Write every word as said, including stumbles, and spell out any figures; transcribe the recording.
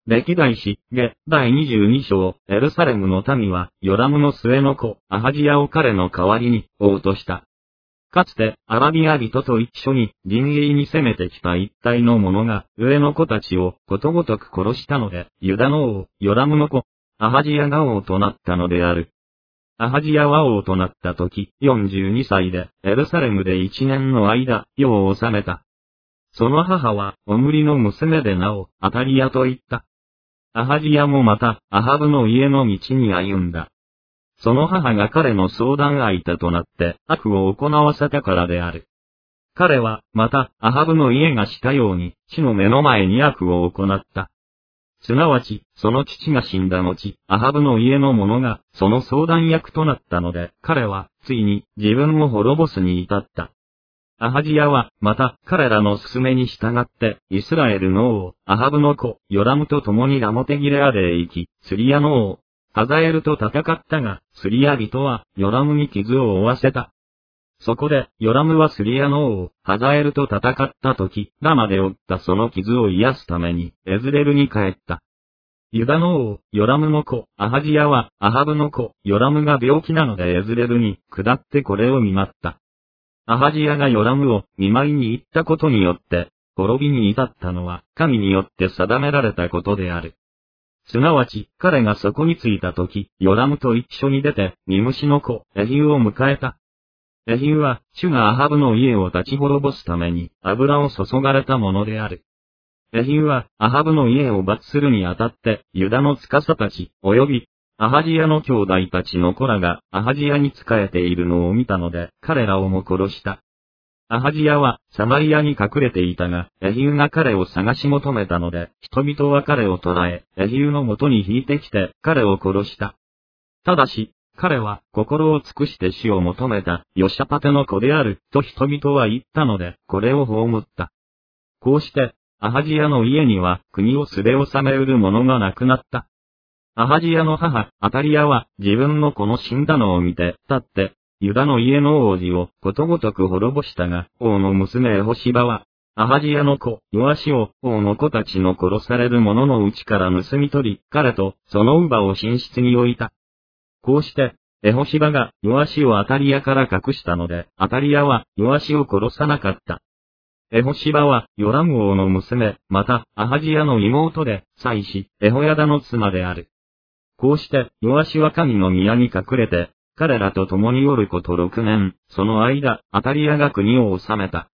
歴代史下だいにじゅうに章、エルサレムの民は、ヨラムの末の子、アハジヤを彼の代わりに、王とした。かつて、アラビア人と一緒に、陣営に攻めてきた一体の者が、上の子たちを、ことごとく殺したので、ユダの王、ヨラムの子、アハジヤが王となったのである。アハジヤは王となった時、よんじゅうにさいで、エルサレムで一年の間、世を治めた。その母は、オムリの娘で名を、アタリヤと言った。アハジヤもまた、アハブの家の道に歩んだ。その母が彼の相談相手となって、悪を行わせたからである。彼は、また、アハブの家がしたように、死の目の前に悪を行った。すなわち、その父が死んだ後、アハブの家の者が、その相談役となったので、彼は、ついに、自分を滅ぼすに至った。アハジヤは、また、彼らの勧めに従って、イスラエルの王、アハブの子、ヨラムと共にラモテギレアデへ行き、スリアの王、ハザエルと戦ったが、スリア人は、ヨラムに傷を負わせた。そこで、ヨラムはスリアの王、ハザエルと戦った時、ラマで負ったその傷を癒すために、エズレルに帰った。ユダの王、ヨラムの子、アハジヤは、アハブの子、ヨラムが病気なのでエズレルに、下ってこれを見舞った。アハジヤがヨラムを見舞いに行ったことによって、滅びに至ったのは、神によって定められたことである。すなわち、彼がそこに着いたとき、ヨラムと一緒に出て、ニムシの子、エヒウを迎えた。エヒウは、主がアハブの家を立ち滅ぼすために、油を注がれたものである。エヒウは、アハブの家を罰するにあたって、ユダの司たち、及び、アハジヤの兄弟たちの子らが、アハジヤに仕えているのを見たので、彼らをも殺した。アハジヤは、サマリアに隠れていたが、エヒウが彼を探し求めたので、人々は彼を捕らえ、エヒウのもとに引いてきて、彼を殺した。ただし、彼は、心を尽くして死を求めた、ヨシャパテの子である、と人々は言ったので、これを葬った。こうして、アハジヤの家には、国をすで治めうる者がなくなった。アハジヤの母、アタリヤは、自分の子の死んだのを見て、立って、ユダの家の王子を、ことごとく滅ぼしたが、王の娘エホシバは、アハジヤの子、ヨアシを、王の子たちの殺される者のうちから盗み取り、彼と、その乳母を寝室に置いた。こうして、エホシバが、ヨアシをアタリヤから隠したので、アタリヤは、ヨアシを殺さなかった。エホシバは、ヨラム王の娘、また、アハジヤの妹で、妻子、エホヤダの妻である。こうして、ヨアシは神の宮に隠れて、彼らと共におること六年、その間、アタリヤが国を治めた。